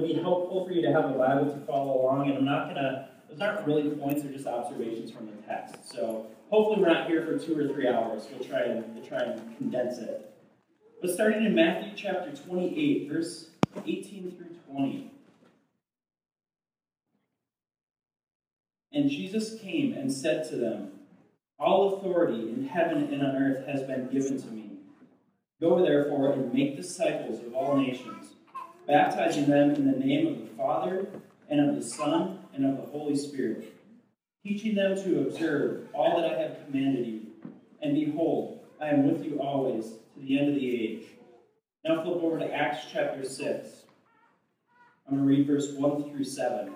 be helpful for you to have a Bible to follow along, and those aren't really points, they're just observations from the text. So hopefully we're not here for 2 or 3 hours. We'll try and condense it. But starting in Matthew chapter 28, verse 18 through 20. And Jesus came and said to them, "All authority in heaven and on earth has been given to me. Go therefore and make disciples of all nations, baptizing them in the name of the Father, and of the Son, and of the Holy Spirit, teaching them to observe all that I have commanded you. And behold, I am with you always to the end of the age." Now flip over to Acts chapter 6. I'm going to read verse 1 through 7.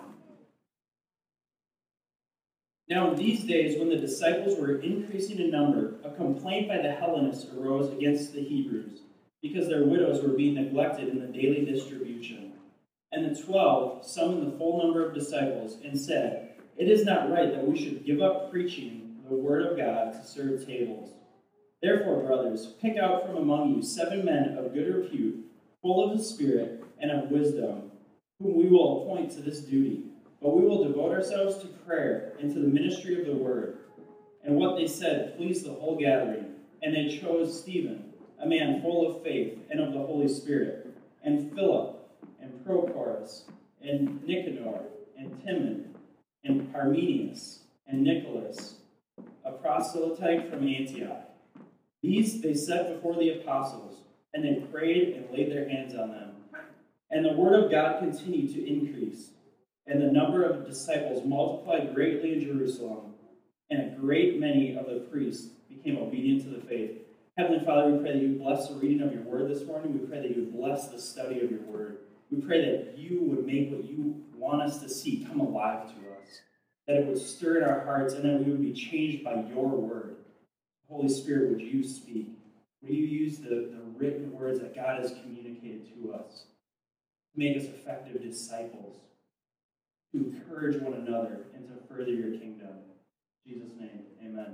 Now in these days, when the disciples were increasing in number, a complaint by the Hellenists arose against the Hebrews, because their widows were being neglected in the daily distribution. And the 12 summoned the full number of disciples and said, "It is not right that we should give up preaching the word of God to serve tables. Therefore, brothers, pick out from among you 7 men of good repute, full of the Spirit and of wisdom, whom we will appoint to this duty. But we will devote ourselves to prayer and to the ministry of the word." And what they said pleased the whole gathering. And they chose Stephen, a man full of faith and of the Holy Spirit, and Philip, and Prochorus, and Nicanor, and Timon, and Parmenius, and Nicholas, a proselyte from Antioch. These they set before the apostles, and they prayed and laid their hands on them. And the word of God continued to increase, and the number of disciples multiplied greatly in Jerusalem, and a great many of the priests became obedient to the faith. Heavenly Father, we pray that you bless the reading of your word this morning. We pray that you would bless the study of your word. We pray that you would make what you want us to see come alive to us, that it would stir in our hearts, and that we would be changed by your word. Holy Spirit, would you speak? Would you use the written words that God has communicated to us to make us effective disciples, to encourage one another, and to further your kingdom? In Jesus' name, amen.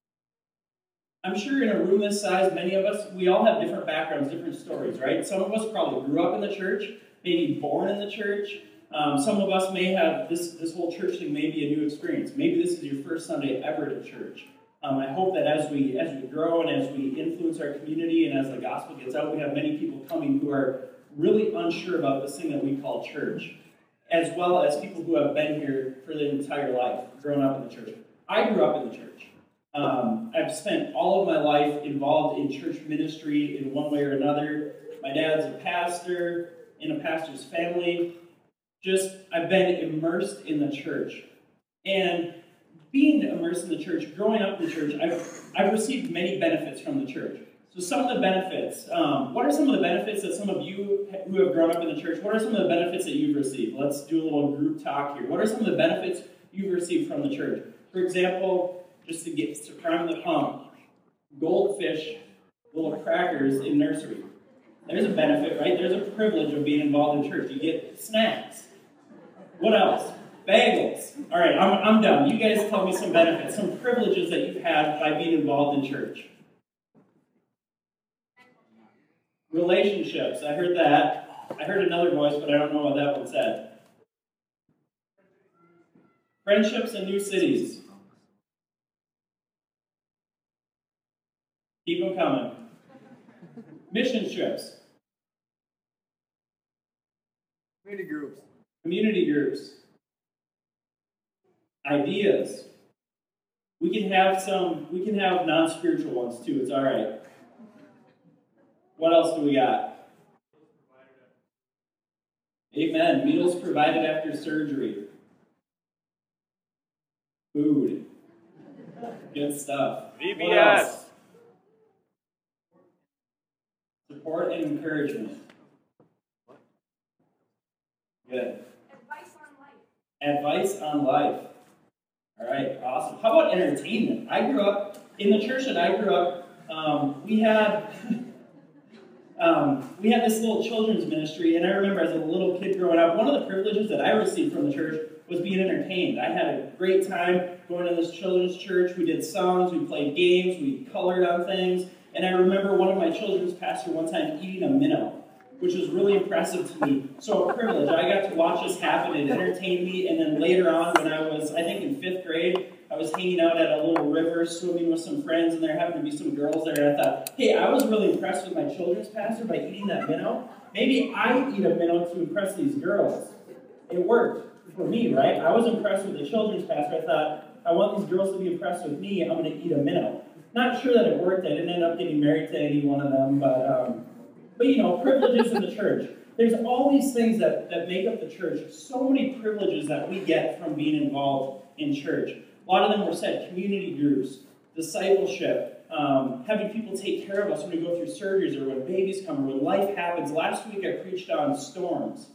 I'm sure in a room this size, many of us, we all have different backgrounds, different stories, right? Some of us probably grew up in the church, maybe born in the church. Some of us may have, this whole church thing may be a new experience. Maybe this is your first Sunday ever to church. I hope that as we grow and as we influence our community and as the gospel gets out, we have many people coming who are really unsure about this thing that we call church, as well as people who have been here for their entire life, grown up in the church. I grew up in the church. I've spent all of my life involved in church ministry in one way or another. My dad's a pastor in a pastor's family. I've been immersed in the church. And being immersed in the church, growing up in the church, I've received many benefits from the church. So some of the benefits, what are some of the benefits that some of you who have grown up in the church, what are some of the benefits that you've received? Let's do a little group talk here. What are some of the benefits you've received from the church? For example, just to prime the pump, goldfish, little crackers in nursery. There's a benefit, right? There's a privilege of being involved in church. You get snacks. What else? Bagels. All right, I'm done. You guys tell me some benefits, some privileges that you've had by being involved in church. Relationships. I heard that. I heard another voice, but I don't know what that one said. Friendships in new cities. Keep them coming. Mission trips. Community groups. Ideas. We can have non-spiritual ones too. It's all right. What else do we got? Amen. Meals provided after surgery. Food. Good stuff. VBS. What else? Support and encouragement. Good. Advice on life. All right, awesome. How about entertainment? I grew up, in the church that I grew up, we had this little children's ministry, and I remember as a little kid growing up, one of the privileges that I received from the church was being entertained. I had a great time going to this children's church. We did songs, we played games, we colored on things, and I remember one of my children's pastors one time eating a minnow. which was really impressive to me. So a privilege. I got to watch this happen. It entertained me. And then later on, when I was, I think in 5th grade, I was hanging out at a little river, swimming with some friends, and there happened to be some girls there. And I thought, hey, I was really impressed with my children's pastor by eating that minnow. Maybe I eat a minnow to impress these girls. It worked for me, right? I was impressed with the children's pastor. I thought, I want these girls to be impressed with me. I'm going to eat a minnow. Not sure that it worked. I didn't end up getting married to any one of them, but you know, privileges in the church. There's all these things that make up the church. So many privileges that we get from being involved in church. A lot of them were said: community groups, discipleship, having people take care of us when we go through surgeries or when babies come or when life happens. Last week I preached on storms.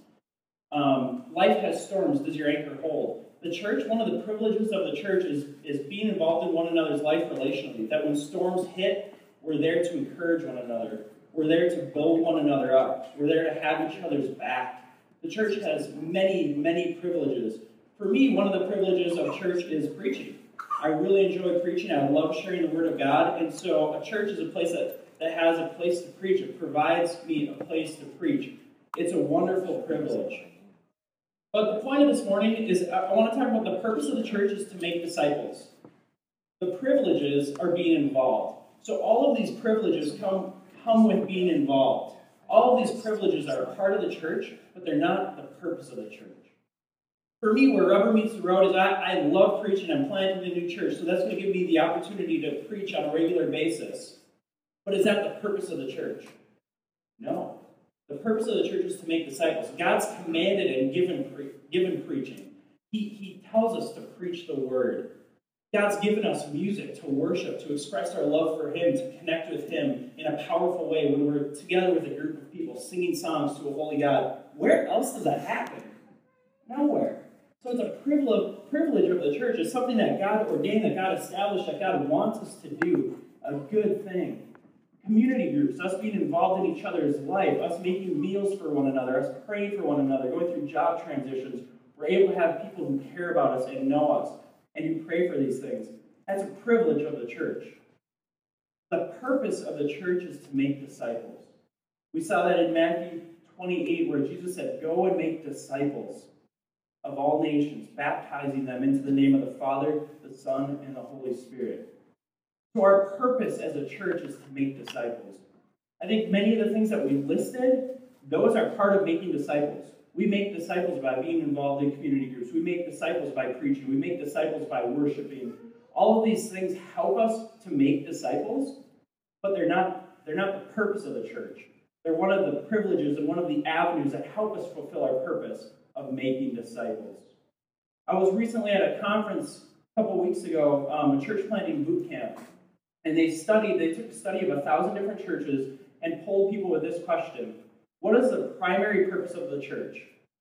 Life has storms. Does your anchor hold? The church, one of the privileges of the church is being involved in one another's life relationally. That when storms hit, we're there to encourage one another. We're there to build one another up. We're there to have each other's back. The church has many, many privileges. For me, one of the privileges of church is preaching. I really enjoy preaching. I love sharing the Word of God. And so a church is a place that has a place to preach. It provides me a place to preach. It's a wonderful privilege. But the point of this morning is I want to talk about the purpose of the church is to make disciples. The privileges are being involved. So all of these privileges come with being involved. All of these privileges are a part of the church, but they're not the purpose of the church. For me, where rubber meets the road is I love preaching. I'm planting a new church, so that's going to give me the opportunity to preach on a regular basis. But is that the purpose of the church? No. The purpose of the church is to make disciples. God's commanded and given preaching. He tells us to preach the word. God's given us music to worship, to express our love for Him, to connect with Him in a powerful way when we're together with a group of people singing songs to a holy God. Where else does that happen? Nowhere. So it's a privilege of the church. It's something that God ordained, that God established, that God wants us to do. A good thing. Community groups, us being involved in each other's life, us making meals for one another, us praying for one another, going through job transitions. We're able to have people who care about us and know us and who pray for these things. That's a privilege of the church. The purpose of the church is to make disciples. We saw that in Matthew 28 where Jesus said, "Go and make disciples of all nations, baptizing them into the name of the Father, the Son, and the Holy Spirit." So our purpose as a church is to make disciples. I think many of the things that we listed, those are part of making disciples. We make disciples by being involved in community groups. We make disciples by preaching. We make disciples by worshiping. All of these things help us to make disciples, but they're not the purpose of the church. They're one of the privileges and one of the avenues that help us fulfill our purpose of making disciples. I was recently at a conference a couple weeks ago, a church planting boot camp. And they took a study of 1,000 different churches and polled people with this question: what is the primary purpose of the church?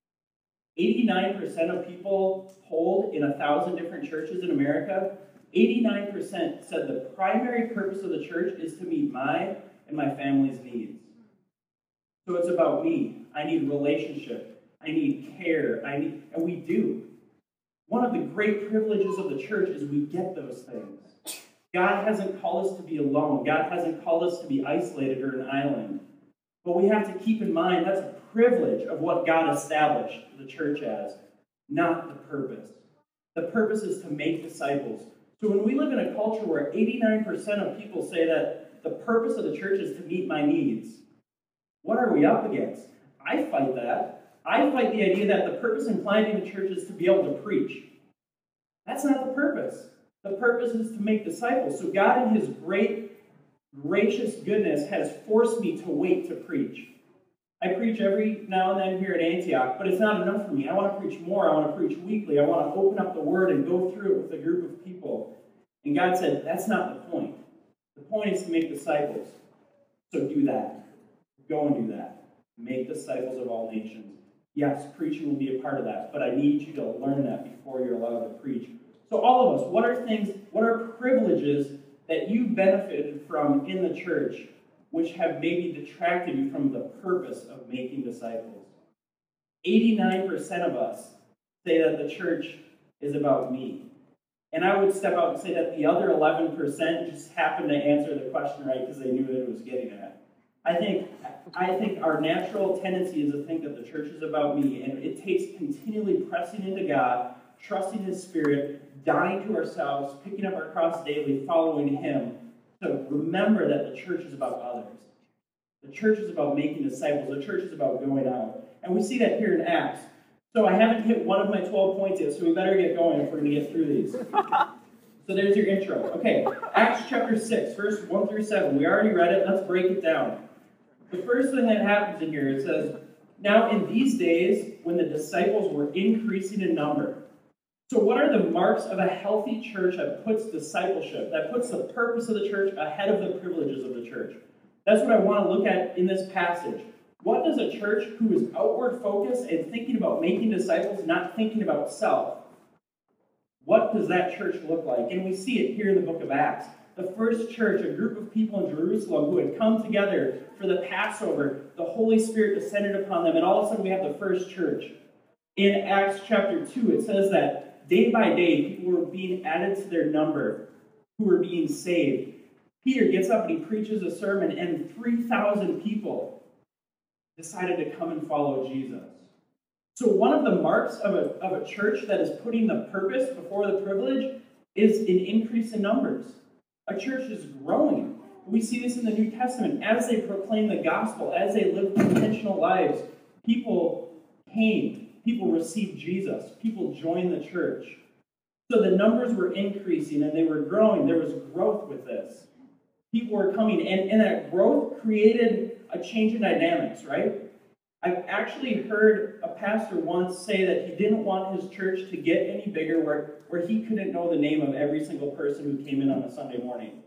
89% of people polled in 1,000 different churches in America, 89% said the primary purpose of the church is to meet my and my family's needs. So it's about me. I need relationship. I need care. And we do. One of the great privileges of the church is we get those things. God hasn't called us to be alone. God hasn't called us to be isolated or an island. But we have to keep in mind that's a privilege of what God established the church as, not the purpose. The purpose is to make disciples. So when we live in a culture where 89% of people say that the purpose of the church is to meet my needs, what are we up against? I fight that. I fight the idea that the purpose in planting a church is to be able to preach. That's not the purpose. The purpose is to make disciples. So God, in His great, gracious goodness, has forced me to wait to preach. I preach every now and then here at Antioch, but it's not enough for me. I want to preach more. I want to preach weekly. I want to open up the Word and go through it with a group of people. And God said, that's not the point. The point is to make disciples. So do that. Go and do that. Make disciples of all nations. Yes, preaching will be a part of that, but I need you to learn that before you're allowed to preach. So all of us, what are privileges that you benefited from in the church which have maybe detracted you from the purpose of making disciples? 89% of us say that the church is about me. And I would step out and say that the other 11% just happened to answer the question right because they knew what it was getting at. I think our natural tendency is to think that the church is about me, and it takes continually pressing into God, trusting His Spirit, dying to ourselves, picking up our cross daily, following Him, to remember that the church is about others. The church is about making disciples. The church is about going out. And we see that here in Acts. So I haven't hit one of my 12 points yet, so we better get going if we're going to get through these. So there's your intro. Okay, Acts chapter 6, verse 1 through 7. We already read it. Let's break it down. The first thing that happens in here, it says, "Now in these days, when the disciples were increasing in number." So what are the marks of a healthy church that puts discipleship, that puts the purpose of the church ahead of the privileges of the church? That's what I want to look at in this passage. What does a church who is outward focused and thinking about making disciples, not thinking about self, what does that church look like? And we see it here in the book of Acts. The first church, a group of people in Jerusalem who had come together for the Passover, the Holy Spirit descended upon them, and all of a sudden we have the first church. In Acts chapter 2, it says that day by day people were being added to their number who were being saved. Peter gets up and he preaches a sermon, and 3,000 people decided to come and follow Jesus. So one of the marks of a church that is putting the purpose before the privilege is an increase in numbers. A church is growing. We see this in the New Testament. As they proclaim the gospel, as they lived intentional lives, people came. People received Jesus. People joined the church. So the numbers were increasing and they were growing. There was growth with this. People were coming, and that growth created a change in dynamics, right? I've actually heard a pastor once say that he didn't want his church to get any bigger where he couldn't know the name of every single person who came in on a Sunday morning.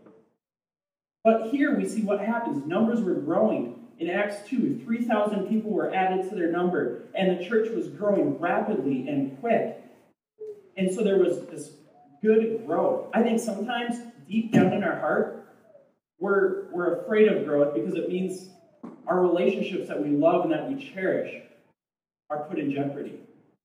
But here we see what happens. Numbers were growing. In Acts 2, 3,000 people were added to their number, and the church was growing rapidly and quick. And so there was this good growth. I think sometimes deep down in our heart, we're afraid of growth because it means our relationships that we love and that we cherish are put in jeopardy.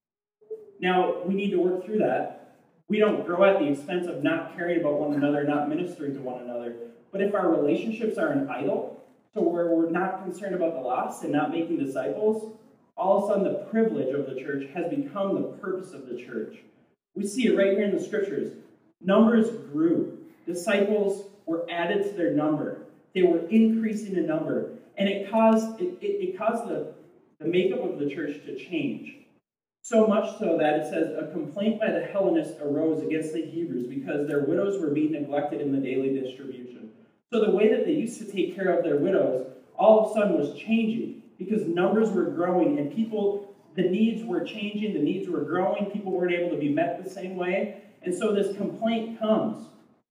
Now, we need to work through that. We don't grow at the expense of not caring about one another, not ministering to one another. But if our relationships are an idol, so where we're not concerned about the lost and not making disciples, all of a sudden the privilege of the church has become the purpose of the church. We see it right here in the scriptures. Numbers grew. Disciples were added to their number. They were increasing in number. And it caused the makeup of the church to change. So much so that it says, a complaint by the Hellenists arose against the Hebrews because their widows were being neglected in the daily distribution. So the way that they used to take care of their widows all of a sudden was changing because numbers were growing and the needs were changing, the needs were growing, people weren't able to be met the same way. And so this complaint comes.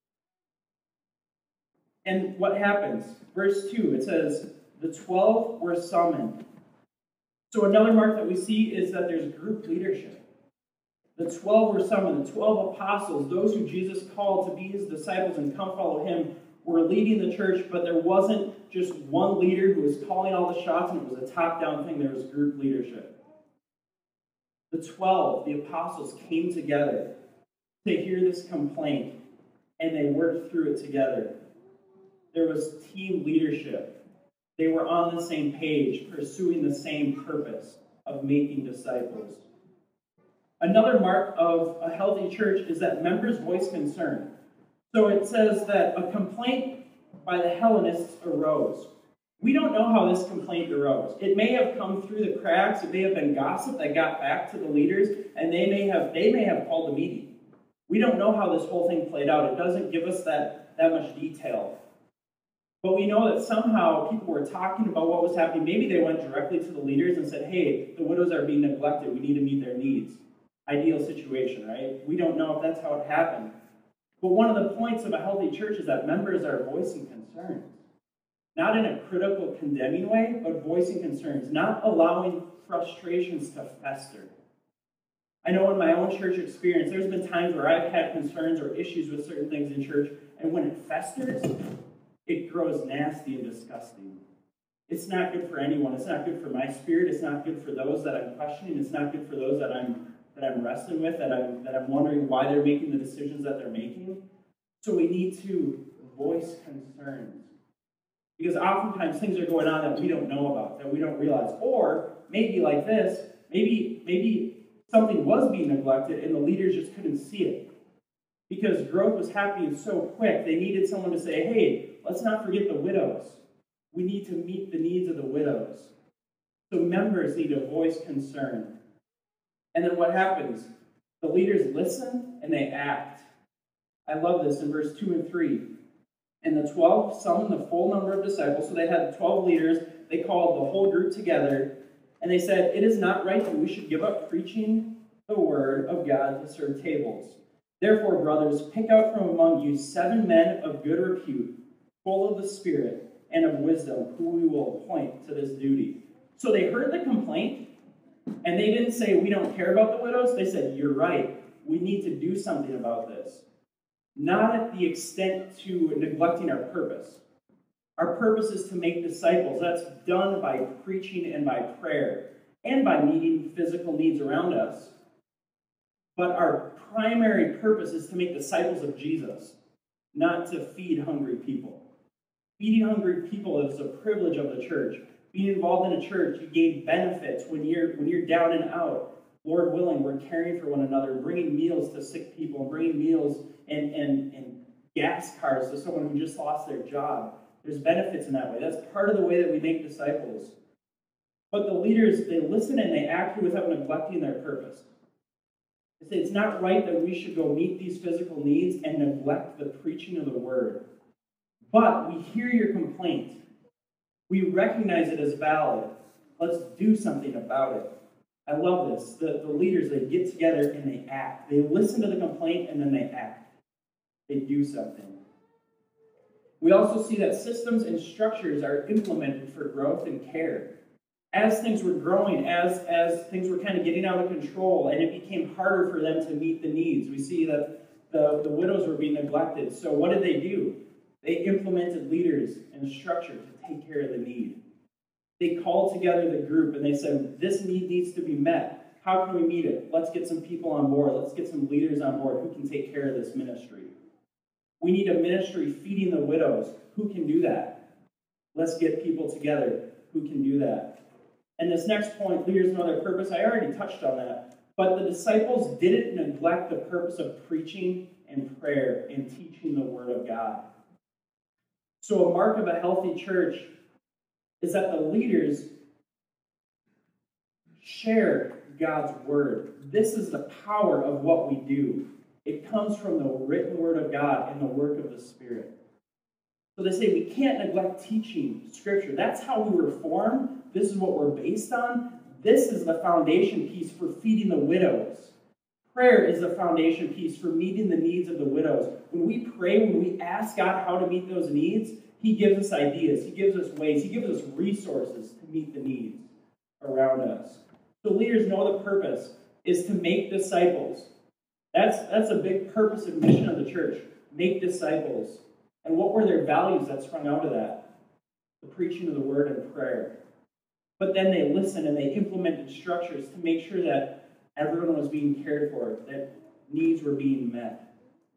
And what happens? Verse 2, it says, the 12 were summoned. So another mark that we see is that there's group leadership. The 12 were summoned. The 12 apostles, those who Jesus called to be his disciples and come follow him, were leading the church, but there wasn't just one leader who was calling all the shots and it was a top-down thing. There was group leadership. The 12, the apostles, came together to hear this complaint, and they worked through it together. There was team leadership. They were on the same page, pursuing the same purpose of making disciples. Another mark of a healthy church is that members voice concern. So it says that a complaint by the Hellenists arose. We don't know how this complaint arose. It may have come through the cracks. It may have been gossip that got back to the leaders, and they may have called a meeting. We don't know how this whole thing played out. It doesn't give us that much detail. But we know that somehow people were talking about what was happening. Maybe they went directly to the leaders and said, hey, the widows are being neglected. We need to meet their needs. Ideal situation, right? We don't know if that's how it happened. But one of the points of a healthy church is that members are voicing concerns. Not in a critical, condemning way, but voicing concerns. Not allowing frustrations to fester. I know in my own church experience, there's been times where I've had concerns or issues with certain things in church, and when it festers, it grows nasty and disgusting. It's not good for anyone. It's not good for my spirit. It's not good for those that I'm questioning. It's not good for those that I'm wrestling with, that I'm wondering why they're making the decisions that they're making. So we need to voice concerns. Because oftentimes things are going on that we don't know about, that we don't realize. Or maybe like this, maybe something was being neglected and the leaders just couldn't see it. Because growth was happening so quick, they needed someone to say, hey, let's not forget the widows. We need to meet the needs of the widows. So members need to voice concern. And then what happens? The leaders listen and they act. I love this in verse 2 and 3. And the 12 summoned the full number of disciples. So they had 12 leaders. They called the whole group together. And they said, it is not right that we should give up preaching the word of God to serve tables. Therefore, brothers, pick out from among you 7 men of good repute, full of the Spirit and of wisdom, who we will appoint to this duty. So they heard the complaint, and they didn't say, we don't care about the widows. They said, you're right. We need to do something about this. Not at the extent to neglecting our purpose. Our purpose is to make disciples. That's done by preaching and by prayer, and by meeting physical needs around us. But our primary purpose is to make disciples of Jesus, not to feed hungry people. Feeding hungry people is a privilege of the church. Being involved in a church, you gain benefits when you're down and out. Lord willing, we're caring for one another, bringing meals to sick people, bringing meals and gas cards to someone who just lost their job. There's benefits in that way. That's part of the way that we make disciples. But the leaders, they listen and they act without neglecting their purpose. They say it's not right that we should go meet these physical needs and neglect the preaching of the word. But we hear your complaint. We recognize it as valid. Let's do something about it. I love this. The leaders, they get together and they act. They listen to the complaint and then they act. They do something. We also see that systems and structures are implemented for growth and care. As things were growing, as things were kind of getting out of control, and it became harder for them to meet the needs, we see that the widows were being neglected. So what did they do? They implemented leaders and structure to take care of the need. They called together the group and they said, this need needs to be met. How can we meet it? Let's get some people on board. Let's get some leaders on board who can take care of this ministry. We need a ministry feeding the widows. Who can do that? Let's get people together who can do that. And this next point, leaders know their purpose. I already touched on that. But the disciples didn't neglect the purpose of preaching and prayer and teaching the word of God. So a mark of a healthy church is that the leaders share God's word. This is the power of what we do. It comes from the written word of God and the work of the Spirit. So they say we can't neglect teaching Scripture. That's how we were formed. This is what we're based on. This is the foundation piece for feeding the widows. Prayer is the foundation piece for meeting the needs of the widows. When we pray, when we ask God how to meet those needs, He gives us ideas. He gives us ways. He gives us resources to meet the needs around us. So leaders know the purpose is to make disciples. That's a big purpose and mission of the church. Make disciples. And what were their values that sprung out of that? The preaching of the word and prayer. But then they listened and they implemented structures to make sure that everyone was being cared for, that needs were being met.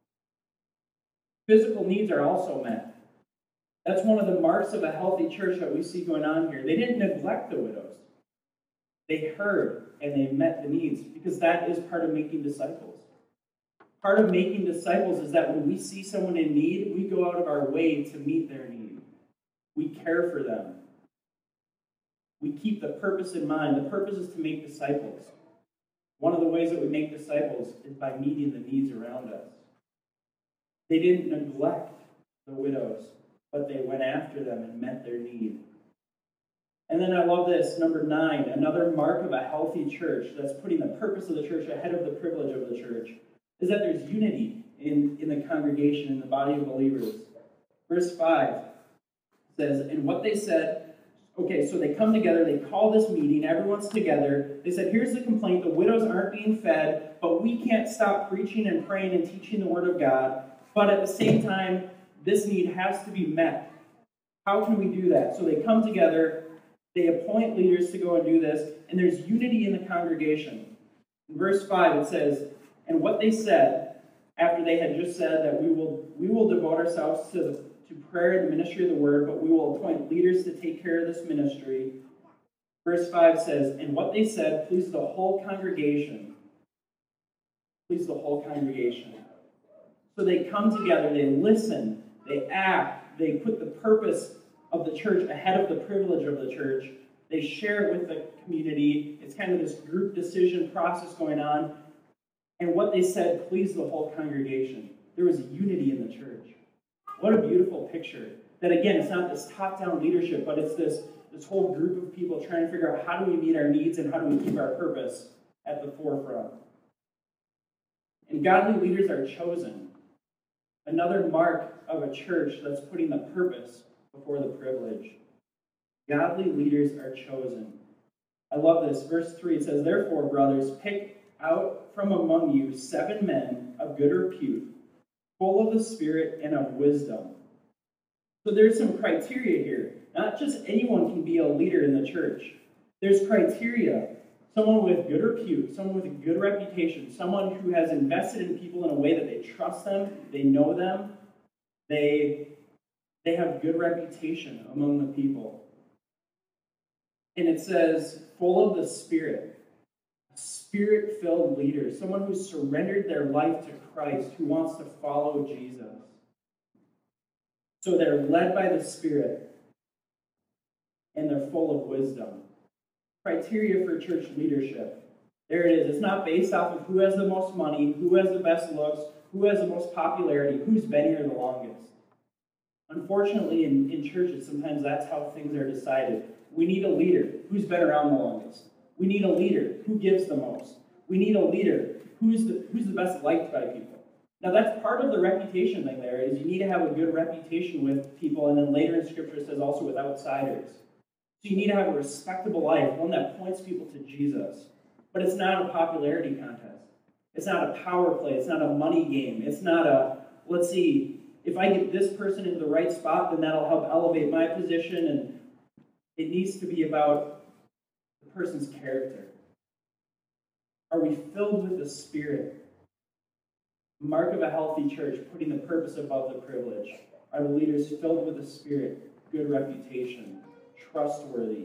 Physical needs are also met. That's one of the marks of a healthy church that we see going on here. They didn't neglect the widows. They heard and they met the needs because that is part of making disciples. Part of making disciples is that when we see someone in need, we go out of our way to meet their need. We care for them. We keep the purpose in mind. The purpose is to make disciples. One of the ways that we make disciples is by meeting the needs around us. They didn't neglect the widows, but they went after them and met their need. And then I love this, number 9, another mark of a healthy church that's putting the purpose of the church ahead of the privilege of the church, is that there's unity in the congregation, in the body of believers. Verse 5 says, and what they said, okay, so they come together, they call this meeting, everyone's together. They said, here's the complaint, the widows aren't being fed, but we can't stop preaching and praying and teaching the word of God. But at the same time, this need has to be met. How can we do that? So they come together, they appoint leaders to go and do this, and there's unity in the congregation. In verse 5 it says, and what they said, after they had just said that we will devote ourselves to to prayer and the ministry of the word, but we will appoint leaders to take care of this ministry. Verse 5 says, and what they said pleased the whole congregation. Pleased the whole congregation. So they come together, they listen, they act, they put the purpose of the church ahead of the privilege of the church. They share it with the community. It's kind of this group decision process going on. And what they said pleased the whole congregation. There was unity in the church. What a beautiful picture. That again, it's not this top-down leadership, but it's this whole group of people trying to figure out how do we meet our needs and how do we keep our purpose at the forefront. And godly leaders are chosen. Another mark of a church that's putting the purpose before the privilege. Godly leaders are chosen. I love this. Verse 3, it says, therefore, brothers, pick out from among you 7 men of good repute, full of the Spirit and of wisdom. So there's some criteria here. Not just anyone can be a leader in the church. There's criteria. Someone with good repute, someone with a good reputation, someone who has invested in people in a way that they trust them, they know them, they have good reputation among the people. And it says, full of the Spirit. A Spirit-filled leader, someone who surrendered their life to Christ, who wants to follow Jesus. So they're led by the Spirit, and they're full of wisdom. Criteria for church leadership. There it is. It's not based off of who has the most money, who has the best looks, who has the most popularity, who's been here the longest. Unfortunately, in churches, sometimes that's how things are decided. We need a leader who's been around the longest. We need a leader who gives the most. We need a leader who's the best liked by people. Now, that's part of the reputation thing there, is you need to have a good reputation with people, and then later in Scripture it says also with outsiders. So you need to have a respectable life, one that points people to Jesus. But it's not a popularity contest. It's not a power play. It's not a money game. It's not a, let's see, if I get this person into the right spot, then that'll help elevate my position. And it needs to be about the person's character. Are we filled with the Spirit? Mark of a healthy church, putting the purpose above the privilege. Are the leaders filled with the Spirit, good reputation, trustworthy?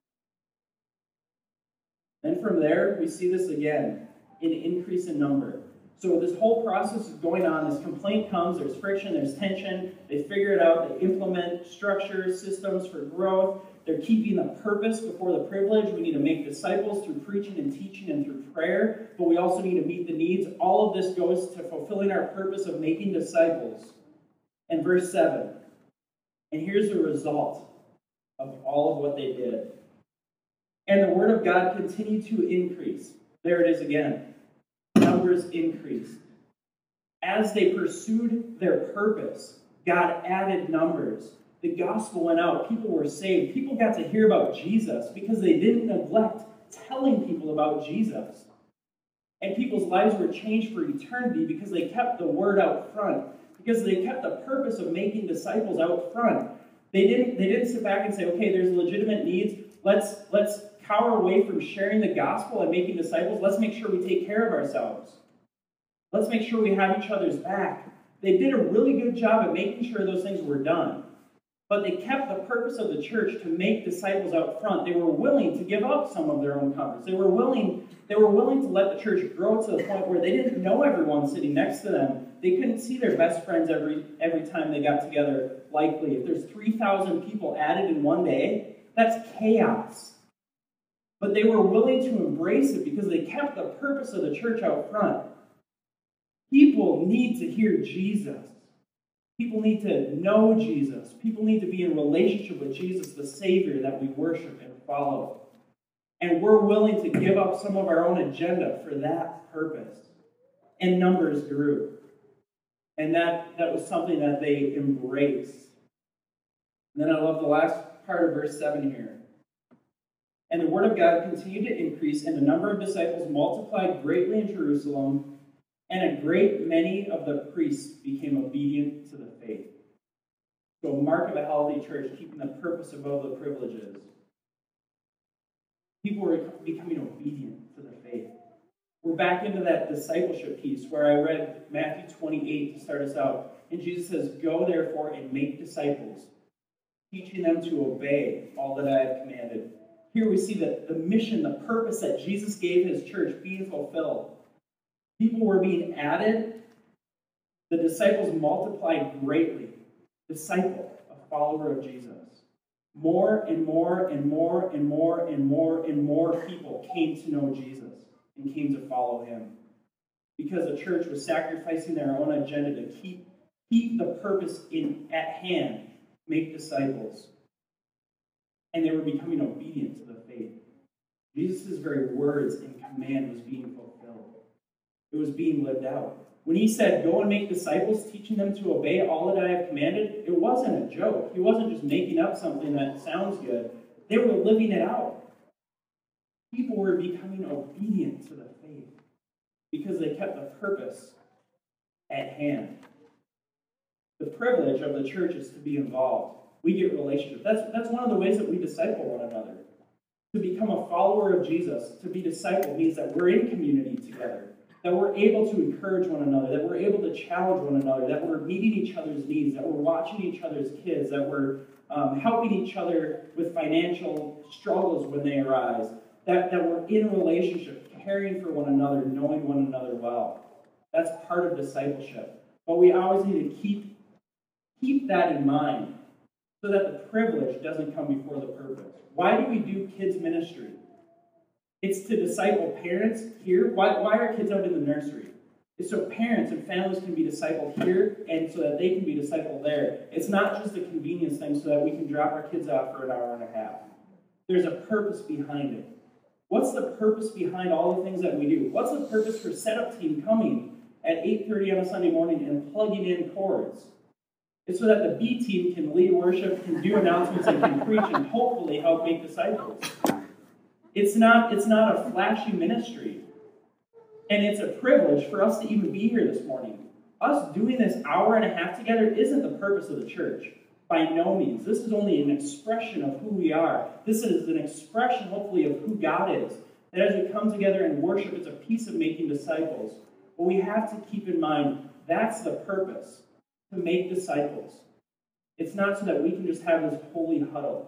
Then from there, we see this again, an increase in number. So this whole process is going on. This complaint comes, there's friction, there's tension. They figure it out. They implement structures, systems for growth. They're keeping the purpose before the privilege. We need to make disciples through preaching and teaching and through prayer, but we also need to meet the needs. All of this goes to fulfilling our purpose of making disciples. And verse 7, and here's the result of all of what they did. And the word of God continued to increase. There it is again. Numbers increased. As they pursued their purpose, God added numbers. The gospel went out. People were saved. People got to hear about Jesus because they didn't neglect telling people about Jesus. And people's lives were changed for eternity because they kept the word out front, because they kept the purpose of making disciples out front. They didn't sit back and say, okay, there's legitimate needs. Let's cower away from sharing the gospel and making disciples. Let's make sure we take care of ourselves. Let's make sure we have each other's back. They did a really good job at making sure those things were done. But they kept the purpose of the church to make disciples out front. They were willing to give up some of their own comforts. They were willing to let the church grow to the point where they didn't know everyone sitting next to them. They couldn't see their best friends every time they got together, likely. If there's 3,000 people added in one day, that's chaos. But they were willing to embrace it because they kept the purpose of the church out front. People need to hear Jesus. People need to know Jesus. People need to be in relationship with Jesus, the Savior that we worship and follow. And we're willing to give up some of our own agenda for that purpose. And numbers grew. And that was something that they embraced. And then I love the last part of verse 7 here. And the word of God continued to increase, and the number of disciples multiplied greatly in Jerusalem, and a great many of the priests became obedient to the faith. So a mark of a healthy church, keeping the purpose above the privileges. People were becoming obedient to the faith. We're We're back into that discipleship piece where I read Matthew 28 to start us out. And Jesus says, "Go therefore and make disciples, teaching them to obey all that I have commanded." Here we see that the mission, the purpose that Jesus gave his church being fulfilled. People were being added. The disciples multiplied greatly. Disciple, a follower of Jesus. More and more and more and more and more and more people came to know Jesus and came to follow him. Because the church was sacrificing their own agenda to keep the purpose at hand, make disciples. And they were becoming obedient to the faith. Jesus' very words and command was being fulfilled. It was being lived out. When he said, "Go and make disciples, teaching them to obey all that I have commanded," it wasn't a joke. He wasn't just making up something that sounds good. They were living it out. People were becoming obedient to the faith because they kept the purpose at hand. The privilege of the church is to be involved. We get relationship. That's one of the ways that we disciple one another. To become a follower of Jesus, to be discipled, means that we're in community together, that we're able to encourage one another, that we're able to challenge one another, that we're meeting each other's needs, that we're watching each other's kids, that we're helping each other with financial struggles when they arise, that we're in relationship, caring for one another, knowing one another well. That's part of discipleship. But we always need to keep that in mind so that the privilege doesn't come before the purpose. Why do we do kids ministry? It's to disciple parents here. Why are kids out in the nursery? It's so parents and families can be discipled here and so that they can be discipled there. It's not just a convenience thing so that we can drop our kids off for an hour and a half. There's a purpose behind it. What's the purpose behind all the things that we do? What's the purpose for setup team coming at 8:30 on a Sunday morning and plugging in cords? It's so that the B team can lead worship, can do announcements, and can preach and hopefully help make disciples. It's not a flashy ministry. And it's a privilege for us to even be here this morning. Us doing this hour and a half together isn't the purpose of the church. By no means. This is only an expression of who we are. This is an expression, hopefully, of who God is. That as we come together and worship, it's a piece of making disciples. But we have to keep in mind, that's the purpose. To make disciples. It's not so that we can just have this holy huddle.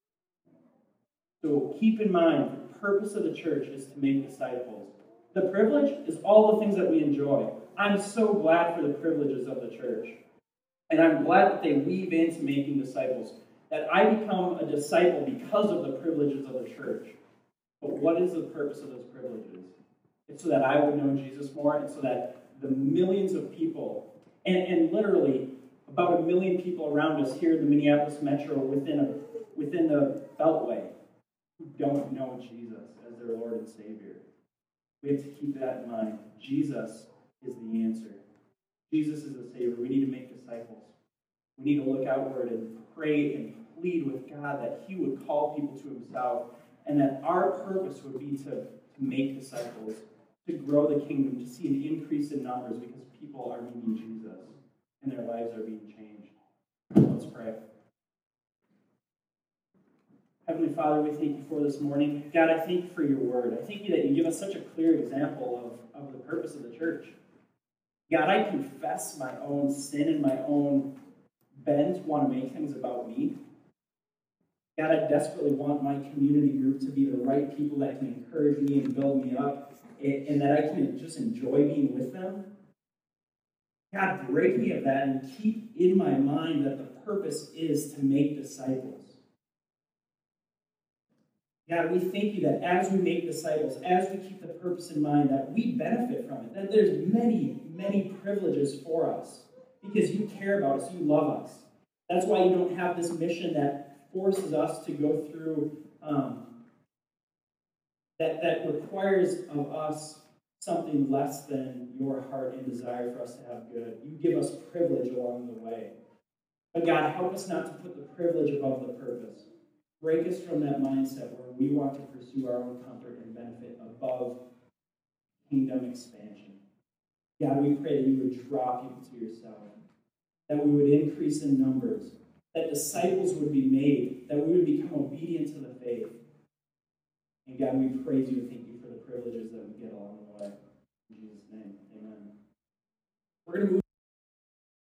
So keep in mind, the purpose of the church is to make disciples. The privilege is all the things that we enjoy. I'm so glad for the privileges of the church. And I'm glad that they weave into making disciples. That I become a disciple because of the privileges of the church. But what is the purpose of those privileges? It's so that I would know Jesus more and so that the millions of people, and literally about 1 million people around us here in the Minneapolis metro within the Beltway who don't know Jesus as their Lord and Savior. We have to keep that in mind. Jesus is the answer. Jesus is the Savior. We need to make disciples. We need to look outward and pray and plead with God that he would call people to himself and that our purpose would be to make disciples, to grow the kingdom, to see an increase in numbers because people are meeting Jesus and their lives are being changed. Let's pray. Heavenly Father, we thank you for this morning. God, I thank you for your word. I thank you that you give us such a clear example of the purpose of the church. God, I confess my own sin and my own bent, want to make things about me. God, I desperately want my community group to be the right people that can encourage me and build me up and that I can just enjoy being with them. God, break me of that and keep in my mind that the purpose is to make disciples. God, we thank you that as we make disciples, as we keep the purpose in mind, that we benefit from it, that there's many, many privileges for us because you care about us, you love us. That's why you don't have this mission that forces us to go through, that requires of us something less than your heart and desire for us to have good. You give us privilege along the way. But God, help us not to put the privilege above the purpose. Break us from that mindset where we want to pursue our own comfort and benefit above kingdom expansion. God, we pray that you would draw people to yourself, that we would increase in numbers, that disciples would be made, that we would become obedient to the faith. And God, we praise you and thank you for the privileges that we get along the way. In Jesus' name, amen. We're going to move